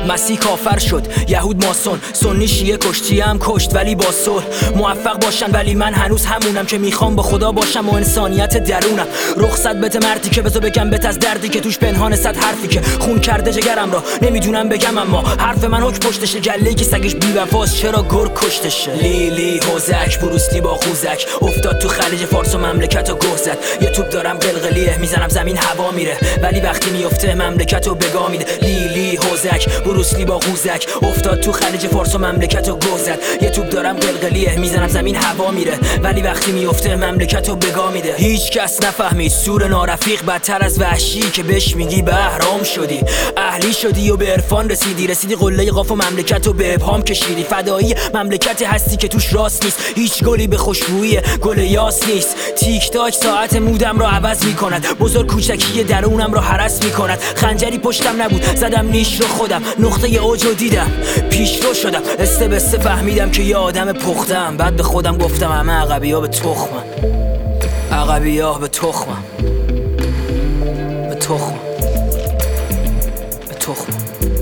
مسیح کافر شد، یهود ماسون، سنی شیعه کشتی هم کشت ولی با صلح. موفق باشن ولی من هنوز همونم که میخوام با خدا باشم و انسانیت درونم. رخصت بده مردی که بذار بگم بهت از دردی که توش پنهان صد حرفی که خون کرده جگرم را نمیدونم بگم، اما حرف من حک پشتشه. گله‌ای که سگش بی‌وفاست چرا گرگ کشتشه؟ لیلی حوزک بروسلی با خوزک افتاد تو خلیج فارس و مملکتو گه زد. یه توپ دارم قلقلیه میزنم زمین هوا میره، ولی وقتی میفته مملکتو بگا میده. لیلی حوزک بروسلی با خوزک افتاد تو خلیج فارس و مملکتو گه زد. یه توپ دارم قلقلیه میزنم زمین هوا میره، ولی وقتی میفته مملکتو بگا میده. هیچ کس نفهمید سور نارفیق بدتر از وحشی که بهش میگی بهرام شدی. اهلی شدی و به عرفان رسیدی قله قاف و مملکتو به ابهام کشیدی. فدایی مملکتی هستی که توش راست نیست، هیچ گلی به خوشبویی گل یاس نیست. تیک تاک ساعت مودم رو عوض میکند، بزرگ کوچکی درونم رو هرس میکند. خنجری پشتم نبود زدم نیش رو خودم، نقطه اوج رو دیدم پیش رو شدم. استه بسته فهمیدم که یه آدم پختم، بعد به خودم گفتم همه عقبی ها به تخمم، عقبی ها به تخمم، به تخمم، به تخمم.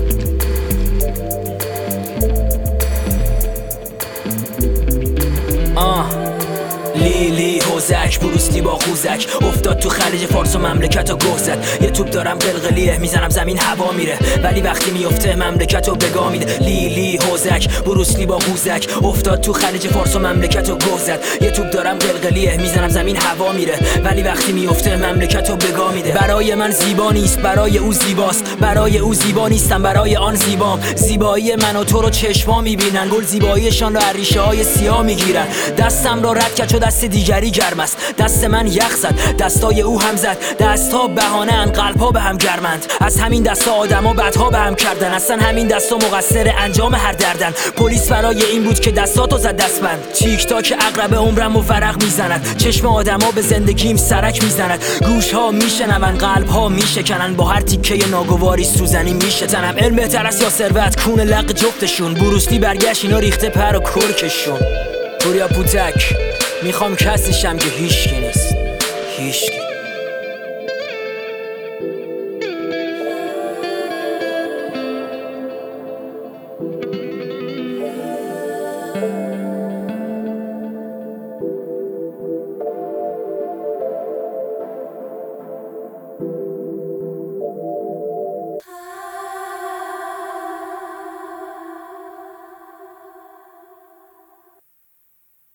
لیلی حوزک بروسلی با خوزک افتاد تو خلیج فارس و مملکتو گه زد. یه توپ دارم قلقلیه میزنم زمین هوا میره، ولی وقتی میفته مملکتو بگا میده. لیلی حوزک بروسلی با خوزک افتاد تو خلیج فارس و مملکتو گه زد. یه توپ دارم قلقلیه میزنم زمین هوا میره، ولی وقتی میفته مملکتو بگا میده. برای من زیبا نیست، برای او زیباست. برای او زیبا نیستم، برای آن زیبام. زیبایی من و تو رو چشما میبینن، گل زیباییشان رو ریشه های سیاه میگیرن. دستم رو رد کرد چو دست دیگری گرم است، دست من یخ زد، دستای او هم زد. دستها بهانه ان، قلبها به هم گرمند. از همین دستا آدما بدها به هم کردن، اصلا همین دستا مقصر انجام هر دردن. پلیس برای این بود که دستاتو زد دستبند. تیک تاک عقرب عمرم و ورق میزند، چشم آدما به زندگیم سرک میزند. گوشها میشنون، قلبها میشکنن، با هر تیکه ناگواری سوزنی میشتنم. علم بهتر است یا ثروت، کون لق جفتشون. بروسلی برگشت اینا ریخته پر و کرکشون. پوریا پوتک میخوام کسی شم که هیچکی نیست، هیچکی.